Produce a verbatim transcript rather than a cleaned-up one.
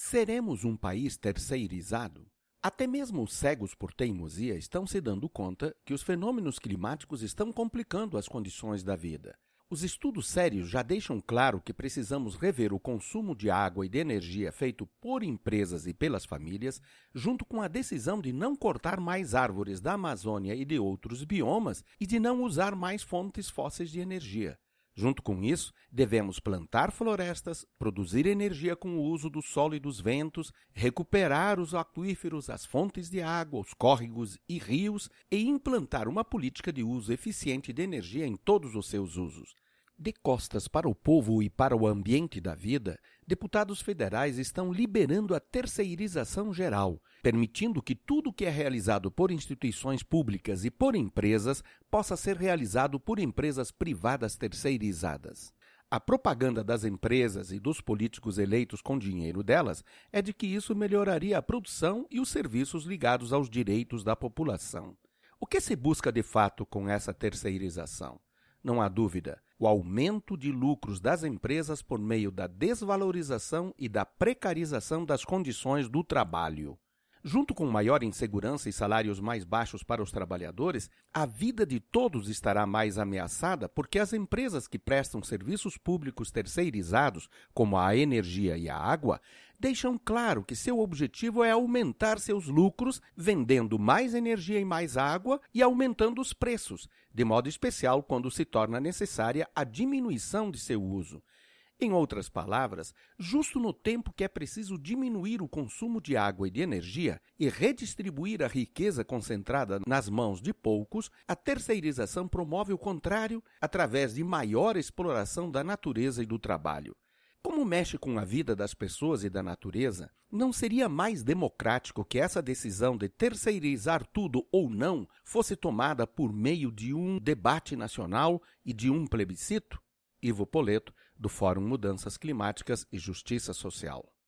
Seremos um país terceirizado? Até mesmo os cegos por teimosia estão se dando conta que os fenômenos climáticos estão complicando as condições da vida. Os estudos sérios já deixam claro que precisamos rever o consumo de água e de energia feito por empresas e pelas famílias, junto com a decisão de não cortar mais árvores da Amazônia e de outros biomas e de não usar mais fontes fósseis de energia. Junto com isso, devemos plantar florestas, produzir energia com o uso do solo e dos ventos, recuperar os aquíferos, as fontes de água, os córregos e rios e implantar uma política de uso eficiente de energia em todos os seus usos. De costas para o povo e para o ambiente da vida, deputados federais estão liberando a terceirização geral, permitindo que tudo que é realizado por instituições públicas e por empresas possa ser realizado por empresas privadas terceirizadas. A propaganda das empresas e dos políticos eleitos com dinheiro delas é de que isso melhoraria a produção e os serviços ligados aos direitos da população. O que se busca de fato com essa terceirização? Não há dúvida, o aumento de lucros das empresas por meio da desvalorização e da precarização das condições do trabalho. Junto com maior insegurança e salários mais baixos para os trabalhadores, a vida de todos estará mais ameaçada porque as empresas que prestam serviços públicos terceirizados, como a energia e a água, deixam claro que seu objetivo é aumentar seus lucros vendendo mais energia e mais água e aumentando os preços, de modo especial quando se torna necessária a diminuição de seu uso. Em outras palavras, justo no tempo que é preciso diminuir o consumo de água e de energia e redistribuir a riqueza concentrada nas mãos de poucos, a terceirização promove o contrário através de maior exploração da natureza e do trabalho. Como mexe com a vida das pessoas e da natureza, não seria mais democrático que essa decisão de terceirizar tudo ou não fosse tomada por meio de um debate nacional e de um plebiscito? Ivo Poleto, do Fórum Mudanças Climáticas e Justiça Social.